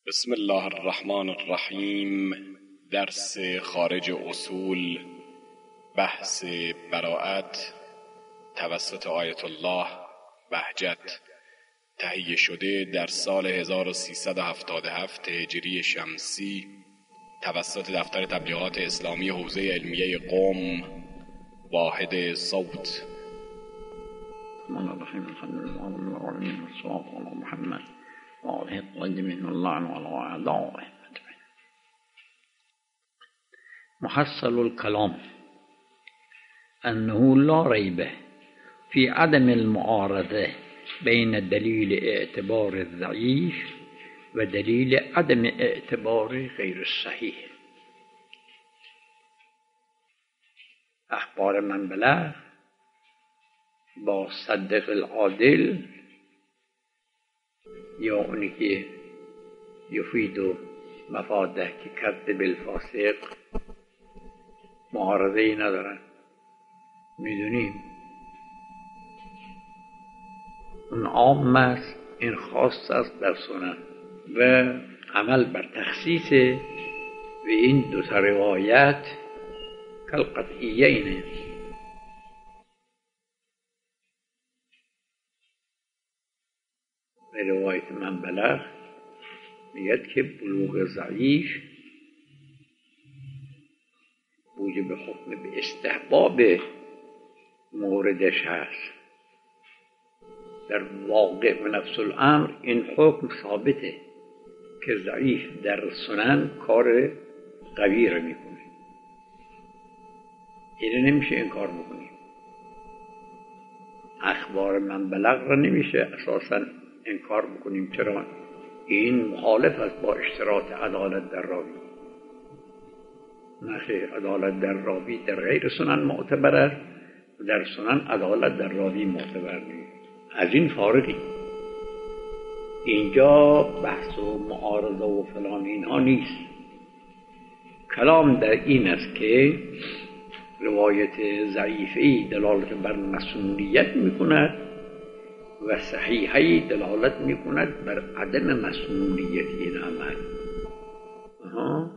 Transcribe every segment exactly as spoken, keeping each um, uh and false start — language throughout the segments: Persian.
بسم الله الرحمن الرحیم. درس خارج اصول، بحث براءت توسط آیت الله بهجت، تهیه شده در سال هزار و سیصد و هفتاد و هفت هجری شمسی توسط دفتر تبلیغات اسلامی حوزه علمیه قم، واحد صوت. الرحمن الرحیم. الحمد لله رب العالمین والصلاة علی محمد و آله الطاهرین الله وعلى اعدائه. محصل الكلام أنه لا ريب في عدم المعارضة بين دليل اعتبار الضعيف ودليل عدم اعتبار غير الصحيح. اخبار من بلغ با صدق العادل یا اونی که یفید و مفاده که کذب بالفاسق معارضه ای ندارن. میدونیم اون عام است، این خاص است در سنن و عمل بر تخصیص و این دو تا روایت کالقطعیه اینه. و روایت من بلغ میگد که بلوغ ضعیف موجب حکم به استحباب موردش هست. در واقع و نفس الامر این حکم ثابته که ضعیف در سنن کار قوی را میکنه. این نمیشه انکار بکنیم. اخبار من بلغ را نمیشه اساسا انکار بکنیم. چرا؟ این مخالف است با اشتراط عدالت در راوی. نخیر، عدالت در راوی در غیر سنن معتبر است و در سنن عدالت در راوی معتبر نیست. از این فارغی. اینجا بحث و معارضه و فلان اینها نیست. کلام در این است که روایت ضعیفی دلالت بر مسنونیت میکند و صحیحی دلالت میکند بر عدم مسنونیت این عمل. آها.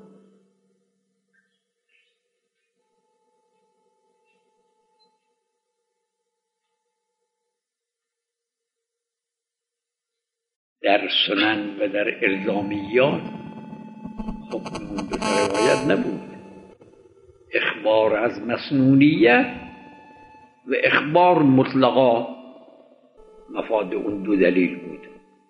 در سنن و در الزامیات حکم اون دو روایت نبود. اخبار از مسنونیت و اخبار مطلقا مفاد اون دو دلیل بود.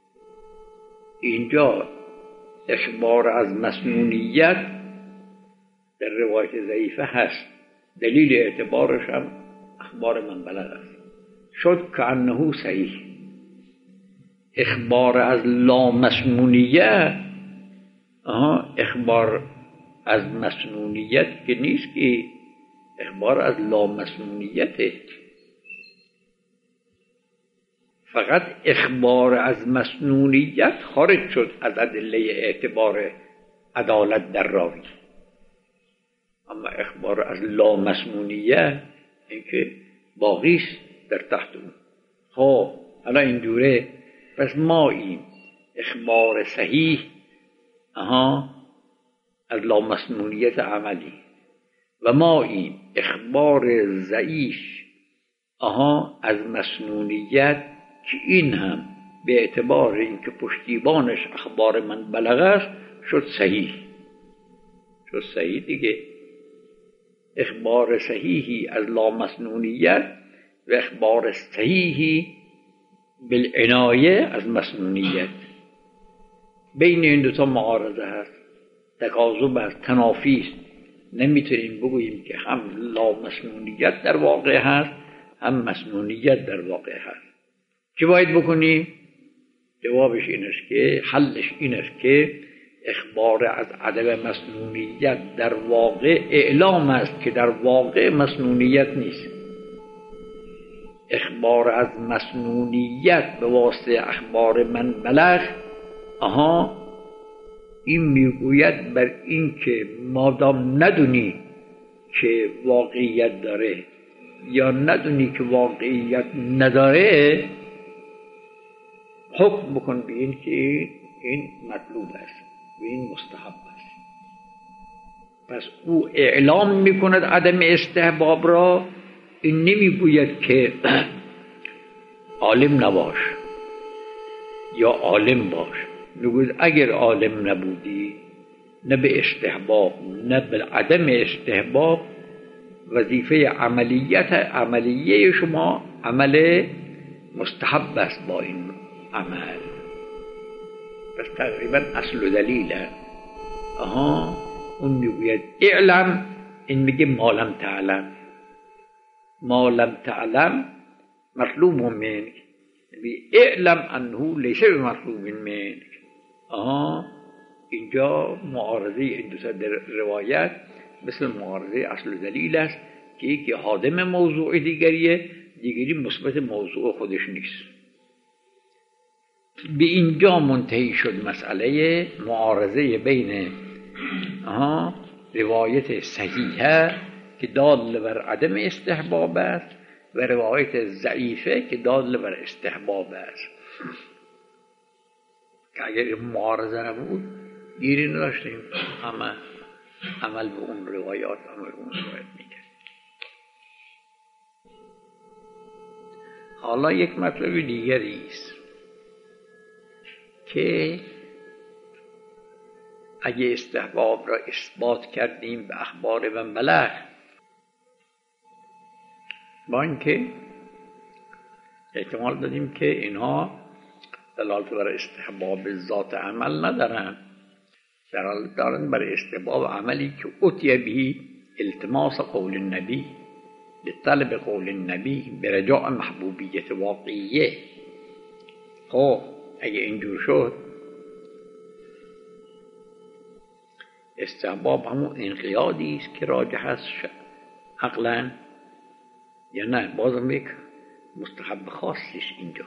اینجا اخبار از مسنونیت در روایت ضعیفه هست، دلیل اعتبارش هم اخبار من بلغ است. شد که انه صحیح. اخبار از لا مسنونیت آها اخبار از مسنونیت که نیست، که اخبار از لا مسنونیته. فقط اخبار از مسنونیت خارج شد از ادله اعتبار عدالت در راوی، اما اخبار از لا مسنونیت این که باقی است در تحت اون. خب حالا این دوره پس ما این اخبار صحیح آها از لا مسنونیت عملی و ما این اخبار ضعیف آها از مسنونیت، که این هم به اعتبار اینکه پشتیبانش اخبار من بلغ است شد صحیح. شد صحیح دیگه. اخبار صحیحی از لا مسنونیت و اخبار صحیحی بالعنایه از مسنونیت. بین این دوتا معارضه هست، تکاذب است، تنافی است. نمیتونیم بگوییم که هم لا مسنونیت در واقع هست هم مسنونیت در واقع هست. چه باید بکنیم؟ جوابش این است که حلش این است که اخبار از عدم مسنونیت در واقع اعلام است که در واقع مسنونیت نیست. اخبار از مسنونیت به واسطه اخبار من بلغ آها این میگوید بر این که مادام ندونی که واقعیت داره یا ندونی که واقعیت نداره، حکم بکن به این که این مطلوب است و این مستحب است. پس او اعلام میکند عدم استحباب را، این نمیگوید که عالم نباش یا عالم باش، میگوید اگر عالم نبودی نه به استحباب نه به عدم استحباب، وظیفه عملیت عملیه شما عمل مستحب است با این عمل. پس تقریبا اصل و دلیله. آها اون میگوید اعلم، این میگه ما لم تعلم. ما لم تعلم مطلوب منک، اعلم انه لیس بمطلوب منک. آها اینجا معارضه این دو تا روایت مثل معارضه اصل و دلیل است که یکی حادم موضوع دیگریه، دیگری مثبت موضوع خودش نیست. به اینجا منتهی شد مسئله معارضه بین آها روایت صحیحه که دال بر عدم استحباب است و روایت ضعیفه که دال بر استحباب است. که اگر معارضه نبود گیری نداشتیم، اما عمل به اون روایات عمل به اون روایت میکرد. حالا یک مطلب دیگری است که اگه استحباب را اثبات کردیم به اخبار و ملح، با اینکه احتمال دادیم که اینها دلالت بر استحباب ذات عمل ندارن، دلالت دارن بر استحباب عملی که اتیه بهی التماس قول النبی لطلب قول النبی برجاء محبوبیت واقعیه. خب اگه اینجور شد استحباب همون انقیادی است که راجح است عقلا، یا نه بازم یک مستحب خاصیش اینجا.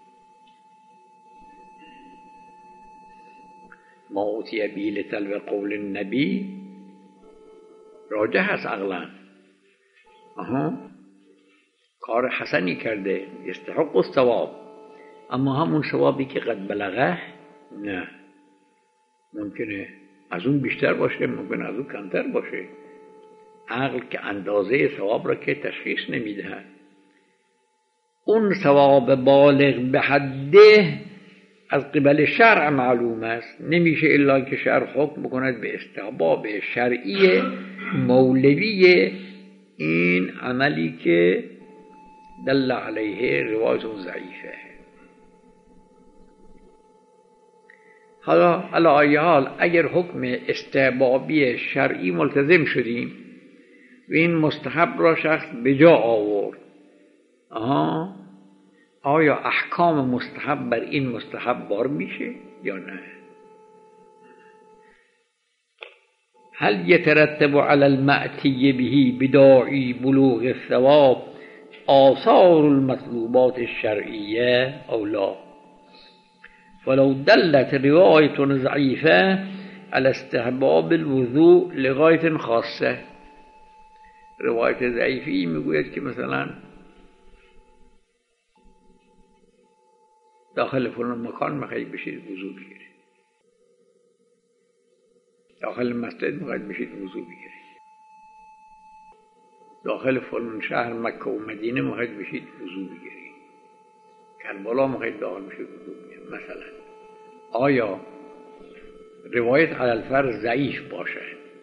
ما اوتیه بی لطلب قول النبی راجح است عقلا، آها کار حسنی کرده، استحق الثواب، اما همون ثوابی که قد بلغه نه، ممکنه از اون بیشتر باشه، ممکنه از اون کمتر باشه. عقل که اندازه ثواب را که تشخیص نمیده، اون ثواب بالغ به حده از قبل شرع معلوم است، نمیشه الا که شرع حکم بکند به استحباب شرعی مولوی این عملی که دل علیه روایت ضعیفه. حالا علی ای حال اگر حکم استحبابی شرعی ملتزم شدیم و این مستحب را شخص به جا آورد، آها آیا احکام مستحب بر این مستحب بار میشه یا نه؟ هل يترتب على المأتي به بداعي بلوغ الثواب آثار المطلوبات الشرعية أو لا؟ ولو دلت رواية ضعيفة على استحباب الوضوء لغاية خاصة، روایت ضعیفی میگوید که مثلا داخل فلان مکان میخواید بشید وضو بگیرید، داخل مسجد میخواید بشید وضو بگیرید، داخل فلان شهر مکه و مدینه میخواید بشید وضو بگیرید، کربلا میخواید داخل بشید وضو بگیرید. مثلا آیا روایت علی الفرض ضعیف باشه،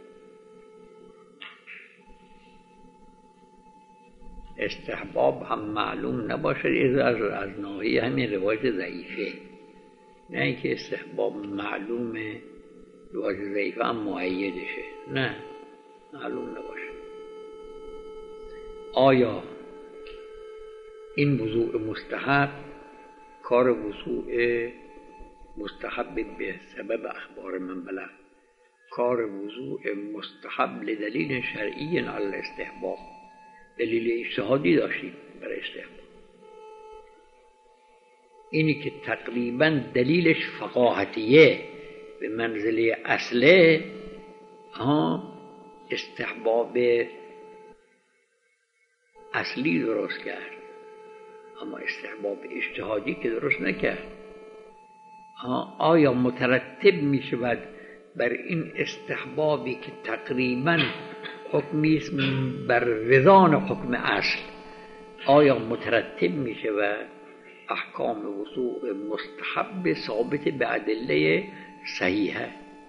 استحباب هم معلوم نباشه از از ناحیه همین روایت ضعیفه، نه اینکه استحباب معلومه روایت ضعیفه هم مؤیدشه، نه معلوم نباشه. آیا این وضوء مستحب کار وضوء مستحب به سبب اخبار من بلغ، کار وضوء مستحب لدلیل شرعی علی الاستحباب، دلیل اجتهادی داشتیم برای استحباب، اینی که تقریبا دلیلش فقاهتیه به منزله اصله، ها استحباب اصلی درست کرد اما استحباب اجتهادی که درست نکرد. آیا مترتب می شود بر این استحبابی که تقریبا حکمی است بر وزان حکم اصل، آیا مترتب می شود احکام وضوء مستحب ثابت به ادله صحیحه؟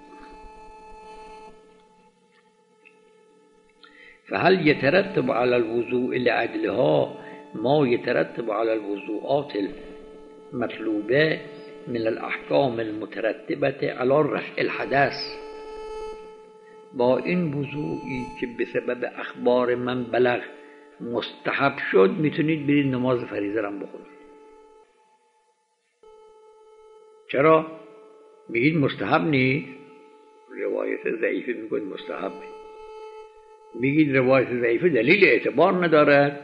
فهل يترتب على الوضوء لعدلها ما يترتب على الوضوءات المطلوبة من الأحكام المترتبة على رفع الحدث؟ با این وضوعی که به سبب اخبار من بلغ مستحب شد میتونید برید نماز فریضه را بخونید. چرا؟ میگید مستحب نیست؟ روایت ضعیفه میگوید مستحب. میگید روایت ضعیفه دلیل اعتبار ندارد.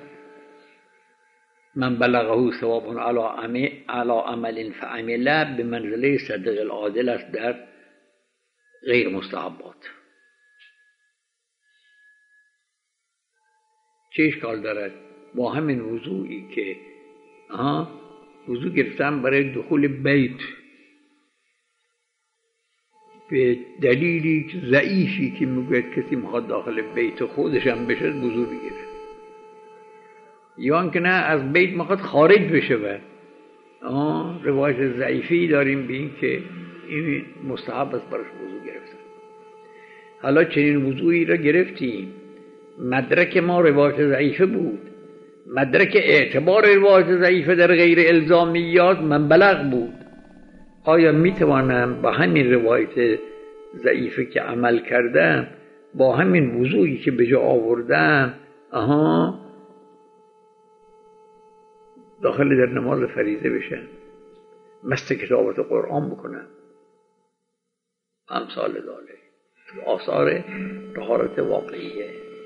من بلغه ثواب علی عمل فعمله به منزله صدق العادل است در غیر مستحبات. چه اشکال دارد؟ با همین وضوعی که آها وضوع گرفتم برای دخول بیت به دلیلی ضعیفی که میگوید کسی میخواد داخل بیت خودش هم بشه وضو بگیره، یا اینکه نه از بیت میخواد خارج بشه و روایت ضعیفی داریم به این که این مستحب است براش وضو گرفتن. حالا چنین وضوعی را گرفتیم، مدرک ما روایت ضعیفه بود، مدرک اعتبار روایت ضعیفه در غیر الزامیات من بلغ بود. آیا میتوانم با همین روایت ضعیفه که عمل کردم، با همین وضوعی که به جا آوردم آها داخل در نماز فریضه بشن، مست کتابت قرآن بکنم، امثال داله آثار طهارت واقعیه؟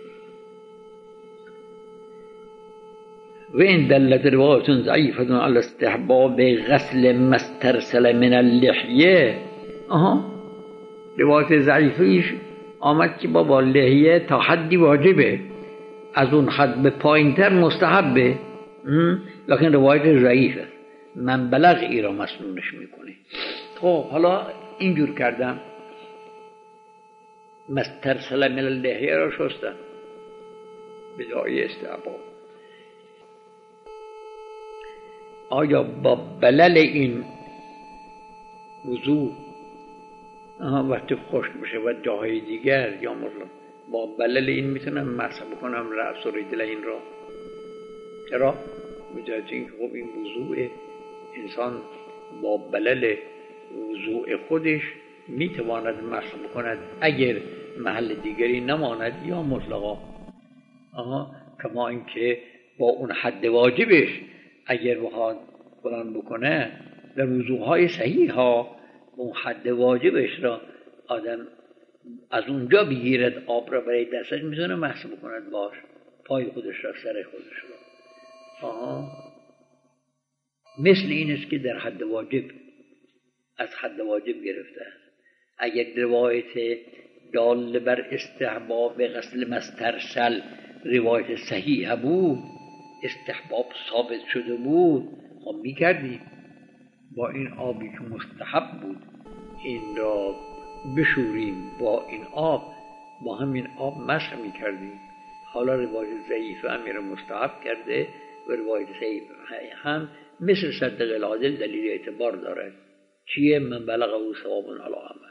و این دلت روایت ضعیفه علی استحباب غسل ما استرسل من اللحیه. آها روایت ضعیفیش آمد که بابا لحیه تا حدی واجبه، از اون حد به پایینتر مستحبه، لکن روایت ضعیفه، من بلغ ای را مسنونش میکنه. خب حالا اینجور کردم، مسترسل من اللحیه را شستم به جای استحباب. آیا با بلل این وضوع وقتی خشک بشه و جاهای دیگر یا مطلق با بلل این میتونم مسح بکنم رأس و رجل این را؟ چرا؟ بجاید این خب این وضوع انسان با بلل وضوع خودش میتواند مسح بکند اگر محل دیگری نماند یا مطلقا. آها کما اینکه با اون حد واجبش اگر بخواد فلان بکنه در وضوهای صحیح ها اون حد واجبش را آدم از اونجا بگیرد آب را برای دستش میتونه مسح بکند باش، پای خودش را سر خودش را. آها مثل این است که در حد واجب از حد واجب گرفته است. اگر روایت دال بر استحباب غسل مسترسل روایت صحیح بود، استحباب ثابت شده بود، خب میکردیم با این آبی که مستحب بود این را بشوریم، با این آب با همین آب مسح میکردیم. حالا روایت ضعیف امیر مستحب کرده و روایت صحیح هم مثل صدق العادل دلیل اعتبار داره. چیه؟ من بلغه ثواب علی عمل.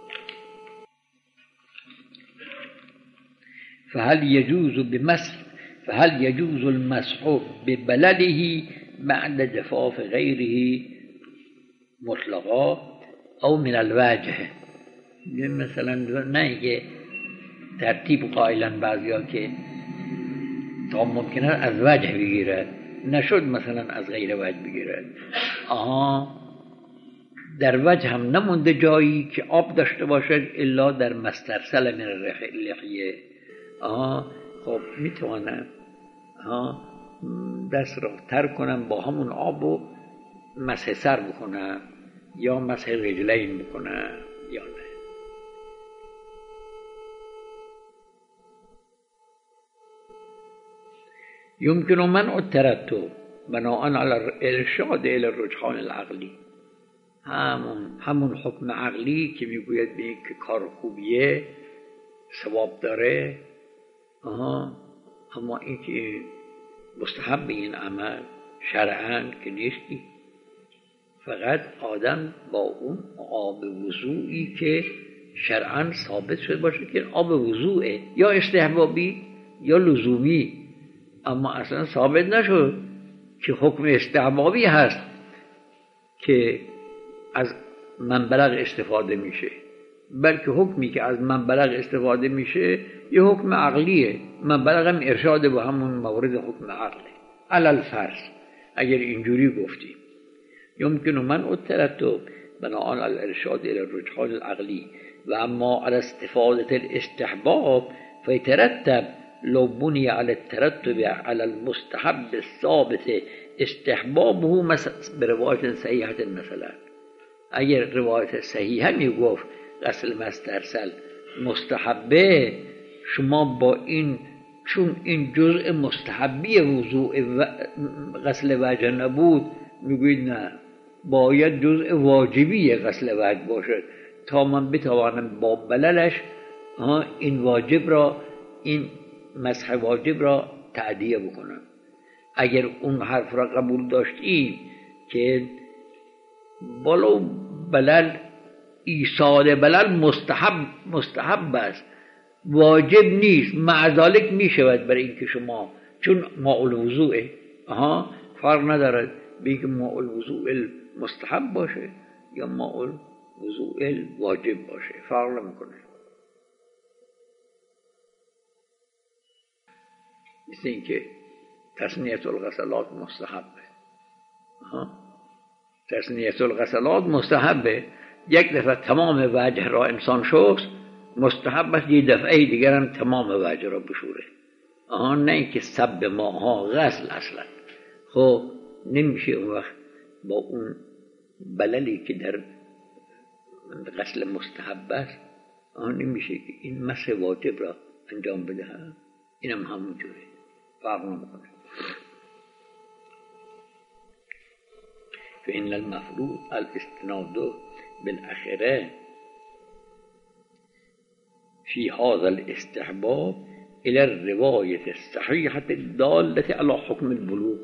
فهل يجوز بمسح فهل يجوز المسح ببلله بعد جفاف غيره مطلقا او من الوجه؟ مثلا نه که ترتیب قائلا بعضیا که تا ممکنه از وجه بگیرد، نشد مثلا از غیر وجه بگیرد. آها در وجه هم نمونده جایی که آب داشته باشد الا در مسترسل من اللحیه. آها خب میتوانم دست را تر کنم با همون آب و مسح سر بکنم یا مسح رجلین بکنم یا نه. يمكن منع الترتب بناء على الارشاد الى الرجحان العقلی. همون همون حکم عقلی که میگوید به این که کار خوبیه ثواب داره. آها، اما این که مستحب این عمل شرعاً که نیستی، فقط آدم با اون آب وضوئی که شرعاً ثابت شده باشه که آب وضوئه، یا استحبابی یا لزومی، اما اصلا ثابت نشد که حکم استحبابی هست که از منبلغ استفاده میشه، بلکه حکمی که از منبلغ استفاده میشه یه حکم عقلیه. منبلغ هم ارشاد به همون مورد حکم عقله. علل فرض اگر اینجوری گفتیم يمكن منع الترتب بناء على الارشاد الى الرجحان العقلي، واما على استفادة الاستحباب فيترتب لو بني على الترتب على المستحب الثابت استحبابه مثلا برواية صحيحة. مثلا اگر روایت صحیحه میگفت غسل مسترسل مستحبه، شما با این چون این جزء مستحبی وضوء غسل وجه نبود میگوید نه، باید جزء واجبی غسل وجه باشد تا من بتوانم با بللش این واجب را، این مسح واجب را تأدیه بکنم. اگر اون حرف را قبول داشتیم که بالو بلل ایصال بلل مستحب مستحب است، واجب نیست، مع ذلک می شود برای اینکه شما چون ماء الوضوء آها فرق ندارد بگه ماء الوضوء مستحب باشه یا ماء الوضوء واجب باشه، فرق نمیکنه. مثل اینکه تسنیه الغسلات مستحبه، آها تسنیه الغسلات مستحبه، یک دفعه تمام وجه را انسان شست مستحب است، یک دفعه دیگر هم تمام وجه را بشوره. آها نه اینکه سب ماها غسل اصلا. خب نمیشه اون وقت با اون بللی که در غسل مستحب است آها نمیشه که این مسح واجب را انجام بده، اینم همون جوره، فرق نمیکنه. فإن المفروض الاستناد بالآخرة في هذا الاستحباب إلى الرواية الصحيحة الدالة على حكم البلوغ.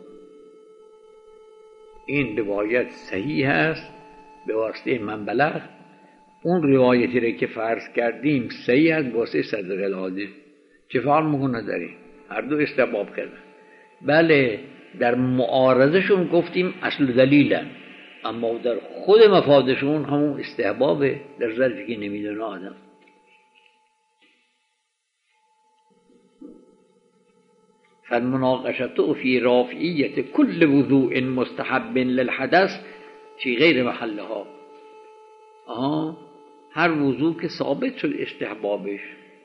این روایت صحیح است به واسطه منبلغ، اون روایتی را که فرض کردیم صحیح است به واسطه صدق العادل. چه فرق میکنه در این؟ هر دو استحباب کردن. بله در معارضشون گفتیم اصل دلیلن، اما در خود مفادشون همون استحبابه، در ظرفی که نمیدونه آدم. فالمناقشة في رافعية كل وضوء مستحب للحدث في غير محلها. آه هر وضوء که ثابت شد استحبابش،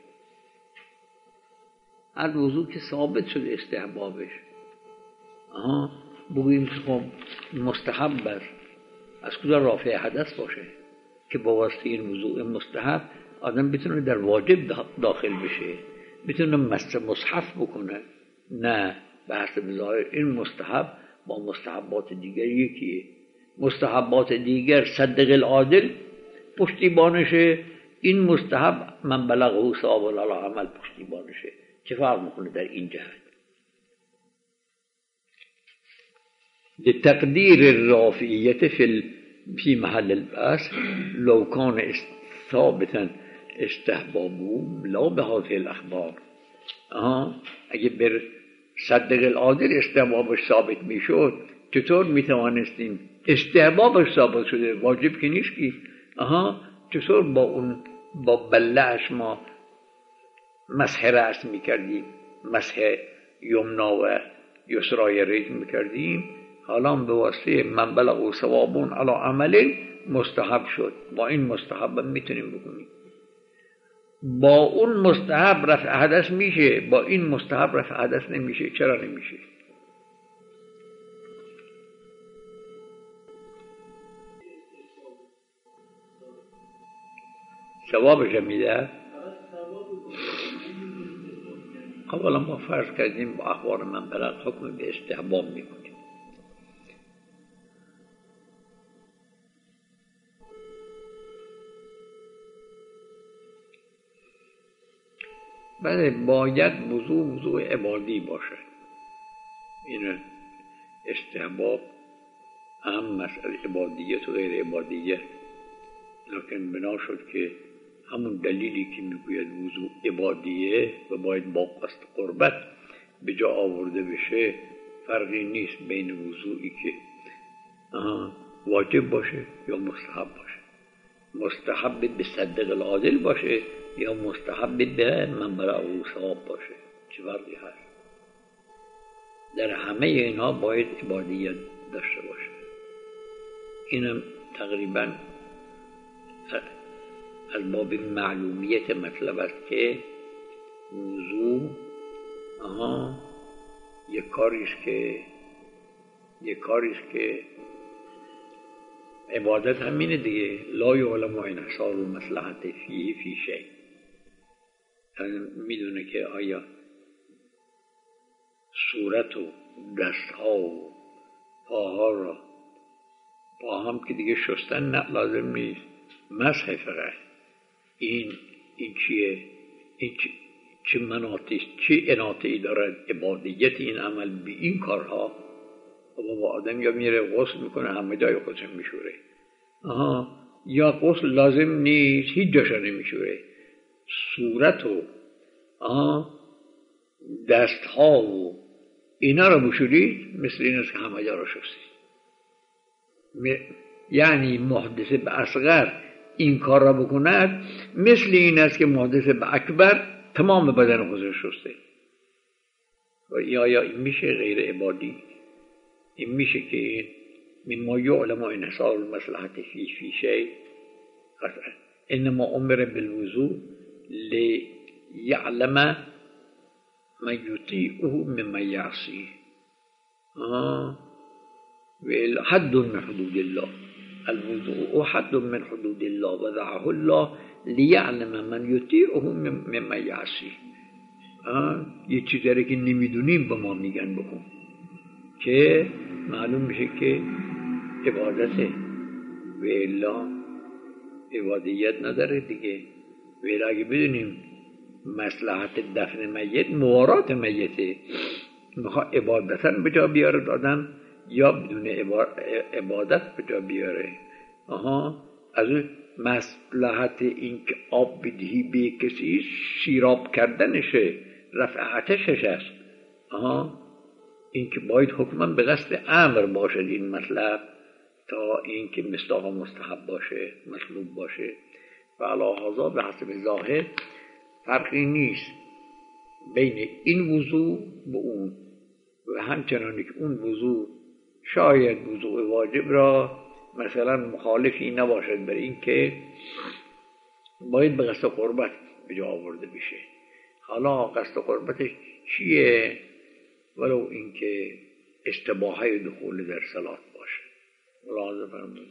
هر وضوء که ثابت شد استحبابش آها بگوییم خب مستحب است، از کجا رافع حدث باشه که با واسطه این وضوء مستحب آدم بتونه در واجب داخل بشه، بتونه مس مصحف بکنه؟ نه، به حسب ظاهر این مستحب با مستحبات دیگر یکیه. مستحبات دیگر صدق العادل پشتیبانشه، این مستحب من بلغه ثواب العمل پشتیبانشه. چه فرق میکنه در این جهت؟ لتقدير الرافعية في في محل البحث لو كان ثابتا استحبابه لا بهذه الأخبار. آها اگه بر صدق العادل استحبابش ثابت میشد چطور میتوانستیم استحبابش ثابت شده واجب که نیست کی، آها چطور با اون با بلعش ما مسح رأس میکردیم، مسح یمنا و یسرای ریج میکردیم، حالا به واسطه من بلغ ثوابون علی عمل مستحب شد، با این مستحب میتونیم بکنیم. با اون مستحب رفع حدث میشه، با این مستحب رفع حدث نمیشه. چرا نمیشه؟ ثوابش میده. اولا ما فرض کردیم با اخبار من بلغ حکم به استحباب میکنیم. بله باید وضوع وضوع عبادی باشه. این استحباب هم مسئله عبادیت و غیر عبادیت، لکن بنا شد که همون دلیلی که میگوید وضوع عبادیه و باید با قصد قربت به جا آورده بشه، فرقی نیست بین وضوعی که واجب باشه یا مستحب باشه، مستحب به صدق العادل باشه یا مستحب به منبر او ثواب باشه، چه فرقی هست؟ در همه اینها باید عبادیت داشته باشه. اینم تقریبا از باب معلومیت مطلب است که وضوع آها یک کاریست که یک کاریست که عبادت همینه دیگه. لا یعلم انحصار المصلحت فیه فی شیء، میدونه که آیا صورت و دستها و پاها را، پا هم که دیگه شستن نه لازم نیست، مسح فقط. این این چیه؟ این چه, چه مناطی چه اناطی دارد عبادیت این عمل به این کارها؟ بابا آدم یا میره غسل میکنه همه جای خودش میشوره، آها، یا غسل لازم نیست هیچ جاشو نمیشوره، صورت و آها دستها و اینا رو بشورید مثل این است که همه جا رو شستید. یعنی محدث به اصغر این کار را بکند مثل این است که محدث به اکبر تمام بدن خودش شسته. و یا یا این میشه غیر عبادی؟ این میشه که مما یعلم انحصار المصلحت فی فی شیء قطعا انما امر بالوضوء لیعلم من یطیعه ممن یعصیه. حد من حدود الله، الوضوء حد من حدود الله وضعه الله لیعلم من یطیعه ممن یعصیه. یه چیزی که نمیدونیم به ما میگن بکن که معلوم میشه که عبادته، و الا عبادیت نداره دیگه. و الا اگه بدونیم مصلحت دفن میت موارات میته، میخواه عبادتا به جا بیاره آدم یا بدون عبادت به جا بیاره، آها، از مصلحت این که آب بدهی به کسی شیراب کردنشه، رفع آتشش است، آها، این که باید حکما به قصد امر باشد این مطلب تا این که مصداق مستحب باشه، مطلوب باشه. و علی هذا به حسب ظاهر فرقی نیست بین این وضوع به اون، و همچنانی که اون وضوع شاید وضوع واجب را مثلا مخالفی نباشد برای این که باید به قصد قربت به جا آورده بشه. حالا قصد قربتش چیه؟ ولو اینکه استباحه دخول در صلات باشه. ملاحظه فرمایید.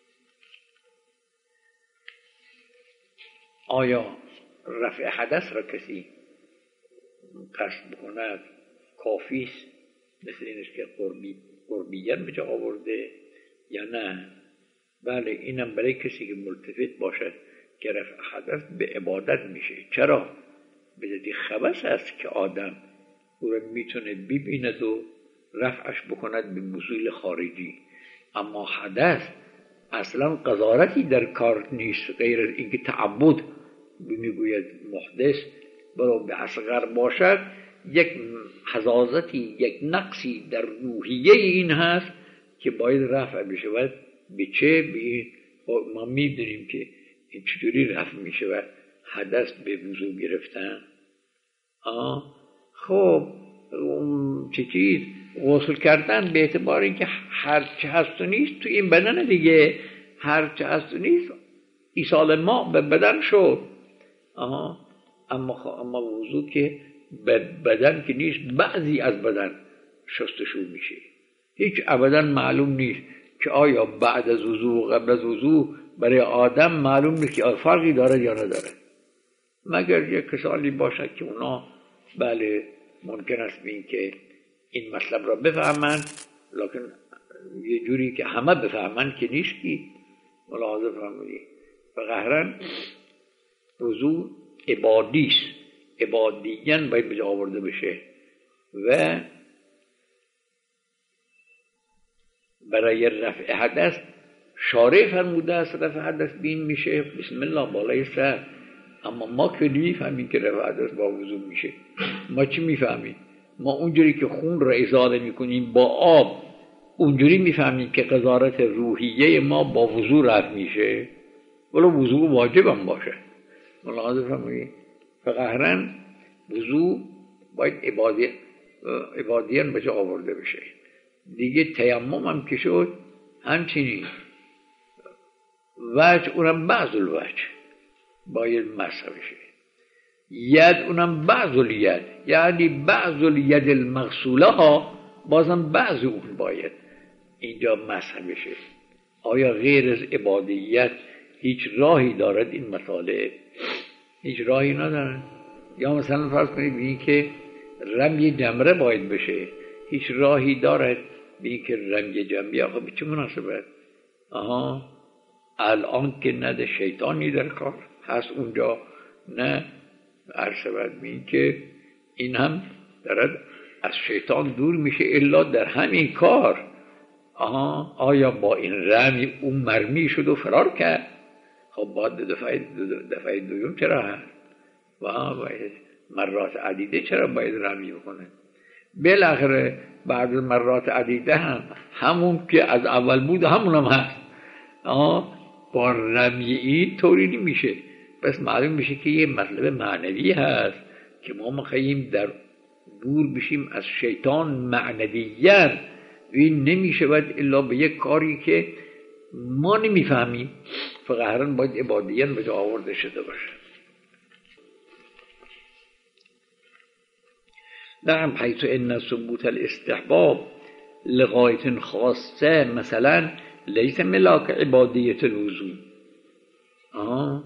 آیا رفع حدث را کسی قصد بکند کافیست مثل اینش که قربی قربیت به جا آورده یا نه؟ بله، اینم برای کسی که ملتفت باشد که رفع حدث به عبادت میشه. چرا؟ به جدی خبث است که آدم او را میتونه ببیند و رفعش بکند به مزیل خارجی، اما حدث اصلا قذارتی در کار نیست غیر از اینکه تعبد میگوید محدث برای به اصغر باشد، یک حزازتی، یک نقصی در روحیه این هست که باید رفع بشود. به چه؟ به ما میدونیم که این چجوری رفع میشود؟ حدث به وضو گرفتن. آه خب چه چیز؟ غسل کردن به اعتبار اینکه هر چه هست و نیست تو این بدن دیگه، هر چه هست و نیست ایصال ما به بدن شد. آها، اما اما وضو که بدن که نیست، بعضی از بدن شستشو میشه. هیچ ابدا معلوم نیست که آیا بعد از وضو و قبل از وضو برای آدم معلوم نیست که فرقی داره یا نداره، مگر یک کسانی باشد که اونا بله ممکن است بین که این مطلب را بفهمند، لکن یه جوری که همه بفهمند که نیست. کی ملاحظه فرمودید؟ و قهرن وضو عبادی است، عبادیاً باید به جا آورده بشه و برای رفع حدث شارع فرموده است رفع حدث بین میشه بسم الله بالای سر، اما ما که نمیفهمیم که رفع حدث با وضو میشه. ما چی میفهمیم؟ ما اونجوری که خون را ازاله میکنیم با آب اونجوری میفهمیم که قذارت روحیه ما با وضو رفع میشه، ولی وضو واجب هم باشه. ملاحظه فرمایید فقهرن وضو باید عبادی عبادیان به جا آورده بشه. دیگه تیمم هم که شد همچنین وجه اونم بعض الوجه باید مسح بشه. ید اونم بعض الید، یعنی بعض الید المغسوله ها بازم بعض اون باید اینجا مسح بشه. آیا غیر از عبادیت هیچ راهی دارد این مطالب؟ هیچ راهی ندارد. یا مثلا فرض کنید ببینید که رمی جمره باید بشه، هیچ راهی دارد ببینید که رمی جمعی آخه به چه مناسبت؟ آها الان که نده شیطانی در کار هست اونجا، نه عرصبت ببینید که این هم دارد از شیطان دور میشه الا در همین کار. آها آیا با این رمی اون مرمی شد و فرار کرد؟ خب باید دفعه دفعه دوم چرا هست؟ و باید مرات عدیده چرا باید رمی بکنه؟ بالاخره بعد مرات عدیده هم همون که از اول بود همون هم هست. آها با رمی این طوری نمیشه. پس معلوم میشه که یه مطلب معنوی هست که ما میخواییم در دور بشیم از شیطان معنویاً. این نمیشه باید الا به یک کاری که ما نمیفهمیم. فقهران باید عبادیان به جا آورده شده باشه. نعم حیث ان ثبوت الاستحباب لغایت خاصه مثلا لیس ملاک عبادیت الوضو. آه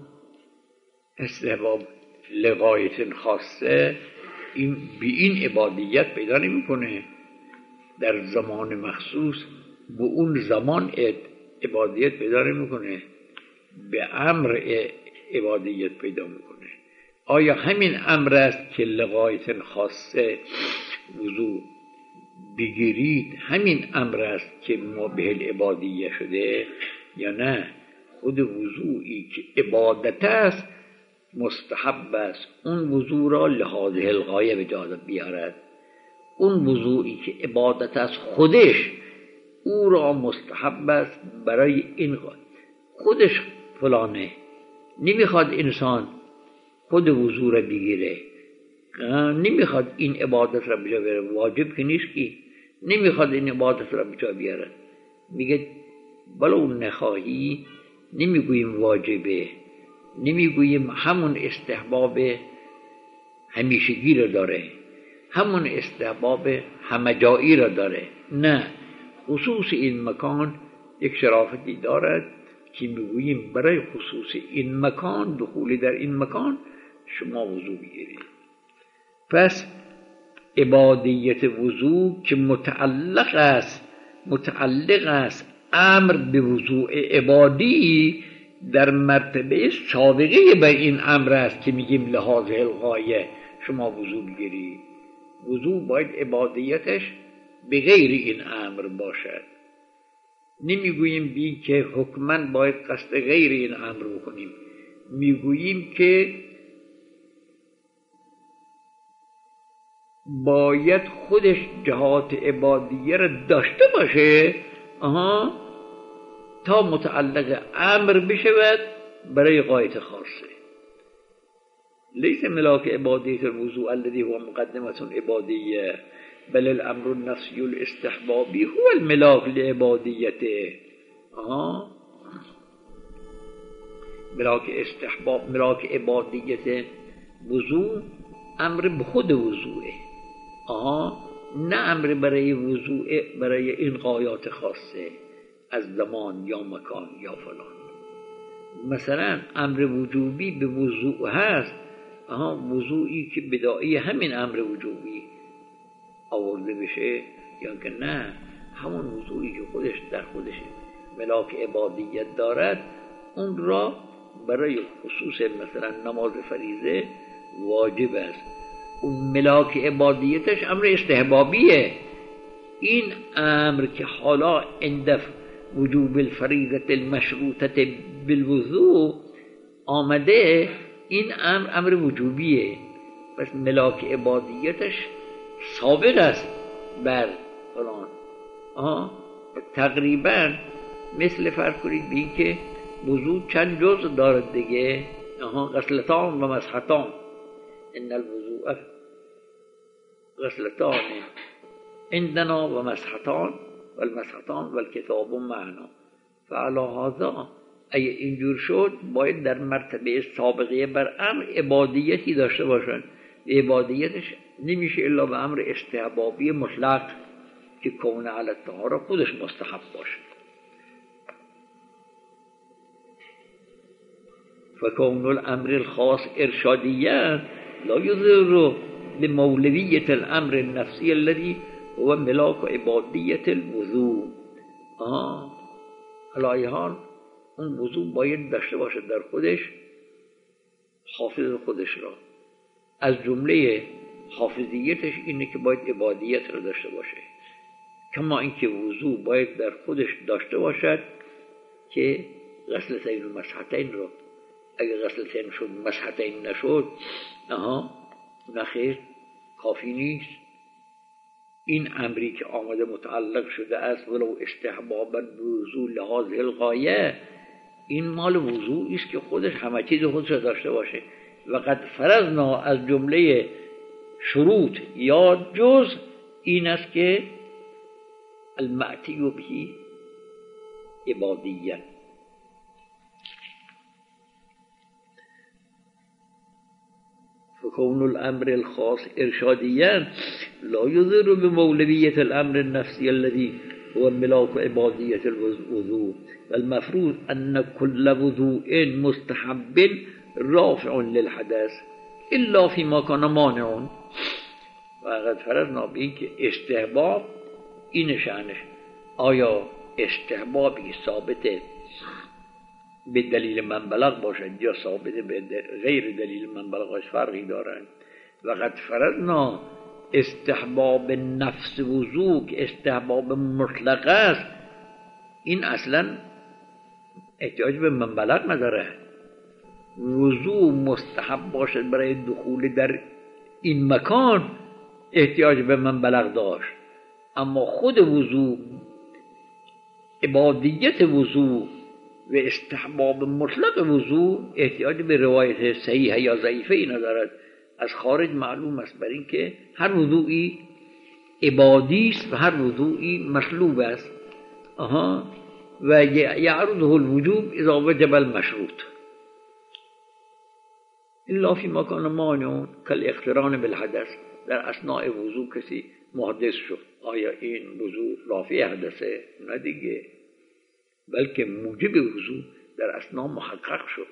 استحباب لغایت خاصه این بی این عبادیت پیدا نمی کنه. در زمان مخصوص به اون زمان عبادیت پیدا نمی کنه، به امر عبادیت پیدا می کنه. آیا همین امر است که لغایت خاصه وضو بگیرید همین امر است که مبیح العبادیه شده یا نه؟ خود وضوعی که عبادت است مستحب است اون وضو را لهذه الغایه به جا بیارد. اون وضوعی که عبادت است خودش او را مستحب است برای این خودش فلانه. نمیخواد انسان خود وضو را بگیره، نمیخواد این عبادت را بجا بیاره، واجب که نیست که نمیخواد این عبادت را بجا بیاره. میگه بلو نخواهی نمیگوییم واجبه، نمیگوییم همون استحباب همیشگی را داره، همون استحباب همه جایی را داره. نه، خصوص این مکان یک شرافتی دارد که میگوییم برای خصوص این مکان، دخول در این مکان شما وضو بگیرید. پس عبادیت وضو که متعلق است متعلق است امر به وضوء عبادی در مرتبه سابقه به این امر است که میگیم لحاظ الغایه شما وضو بگیرید. وضو باید عبادیتش به غیر این امر باشد. نمیگوییم بی که حکماً باید قصد غیر این امر بکنیم، میگوییم که باید خودش جهات عبادیه را داشته باشه آها تا متعلق امر بشود برای غایت خاصه. لیس ملاک عبادیت الوضوء الذي هو مقدمة عبادیه بل الامر النفسی الاستحبابی هو الملاک لعبادیته. آها ملاک استحباب ملاک عبادیت وضوء امر به خود وضوعه. آها نه امر برای وضوء برای این غایات خاصه از زمان یا مکان یا فلان. مثلا امر وجوبی به وضوء هست، آها وضوعی که بداعی همین امر وجوبی آورده بشه یا که نه همون وضوعی که خودش در خودش ملاک عبادیت دارد اون را برای خصوص مثلا نماز فریضه واجب است. اون ملاک عبادیتش امر استحبابیه. این امر که حالا عند وجوب الفریضه المشروطه بالوضوء آمده، این امر امر وجوبیه، پس ملاک عبادیتش سابق است بر فلان. آه تقریبا مثل فرض کنید به این که وضو چند جزء دارد دیگه. آها غسلتان و مسحتان، ان الوضوء غسلتان عندنا و مسحتان و المسحتان و الکتاب معنا. فعلی هذا اگه اینجور شد باید در مرتبه سابقه بر امر عبادیتی داشته باشن. عبادیتش نمیشه الا به امر استحبابی مطلق که کون علی الطهاره خودش مستحب باشه. فکون الامر الخاص ارشادیا لا یضر بمولویت الامر النفسی الذي هو ملاک عبادیت الوضوء. آه علی حال اون وضوء باید داشته باشه در خودش حافظ خودش را. از جمله حافظیتش اینه که باید عبادیت را داشته باشه، کما اینکه وضوء باید در خودش داشته باشد که غسلتین و مسحتین را، اگه غسلتین شد مسحتین نشد آها نخیر کافی نیست. این امری که آمده متعلق شده است ولو استحبابا بوضوء لهذه الغایه، این مال وضوعی است که خودش همه چیز خودش داشته باشه. و قد فرضنا از جمله شروط یا جز این است که المعتی به عبادیت. فكون الامر الخاص ارشاديا لا يضر بمولوية الامر النفسي الذي هو ملاك عبادية الوضوء. والمفروض ان كل وضوء مستحب رافع للحدث الا فيما كان مانع. و قد فرضنا به این که استحباب این شأنش، آیا استحبابی ثابت به دلیل من بلغ باشد یا ثابت به غیر دلیل من بلغش فرقی دارند. و قد فرضنا استحباب نفس وضوء که استحباب مطلق است، این اصلا احتیاج به من بلغ نداره. وضوء مستحب باشد برای دخول در این مکان احتیاج به من بلغ داشت، اما خود وضوء، عبادیت وضوء و استحباب مطلق وضوء احتیاج به روایت صحیح یا ضعیفه ای ندارد. از خارج معلوم است بر این که هر وضوعی عبادی است و هر وضوعی مطلوب است. آها و یعرضه الوجوب اذا وجب المشروط الا فيما كان مانع كالاقتران بالحدث. در اثناء وضوع کسی محدث شد، آیا این وضوع رافع حدثه؟ نه دیگه، بلکه موجب وضوع در اثناء محقق شد.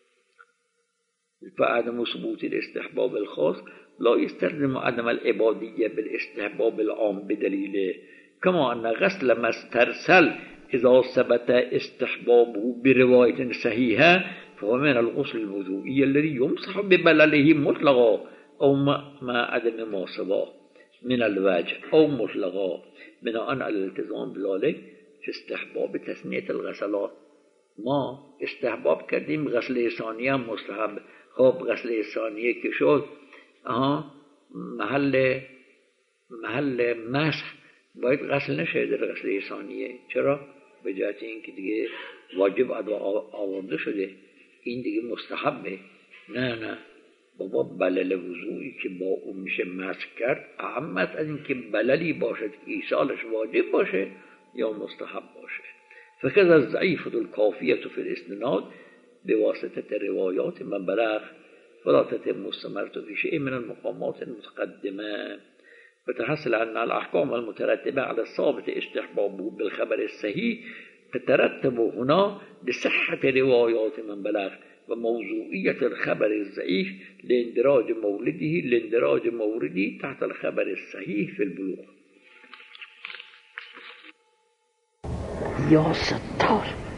فعدم ثبوت الاستحباب الخاص لا يستلزم عدم العبادية بالاستحباب العام بدليل كما أن غسل ما استرسل إذا ثبت استحبابه برواية صحيحة فهو من الغسل الوضوئي الذي يمسح ببلله مطلقا أو مع عدم ما سواه من الوجه أو مطلقا بناء على الالتزام بذلك في استحباب تثنية الغسلات. ما استحباب کردیم غسل ثانیه هم مستحب. خب غسل ثانیه که شد آها محل محل مسح باید غسل نشه در غسل ثانیه. چرا؟ به جهت اینکه دیگه واجب ادا آورده شده، این دیگه مستحبه. نه نه بابا، بلل وضوعی که با اون میشه مسح کرد اهم از اینکه بللی باشد ایصالش واجب باشه یا مستحب باشه. فكذا الضعيفة الكافية في الاستناد بواسطة روايات من بلغ فلا تتم الثمرة في شيء من المقامات المتقدمة. فتحصل أن الأحكام المترتبة على الثابت استحبابه بالخبر الصحيح تترتب هنا لصحة روايات من بلغ وموضوعية الخبر الضعيف لاندراج مورده لاندراج مورده تحت الخبر الصحيح في البلوغ. یا ستار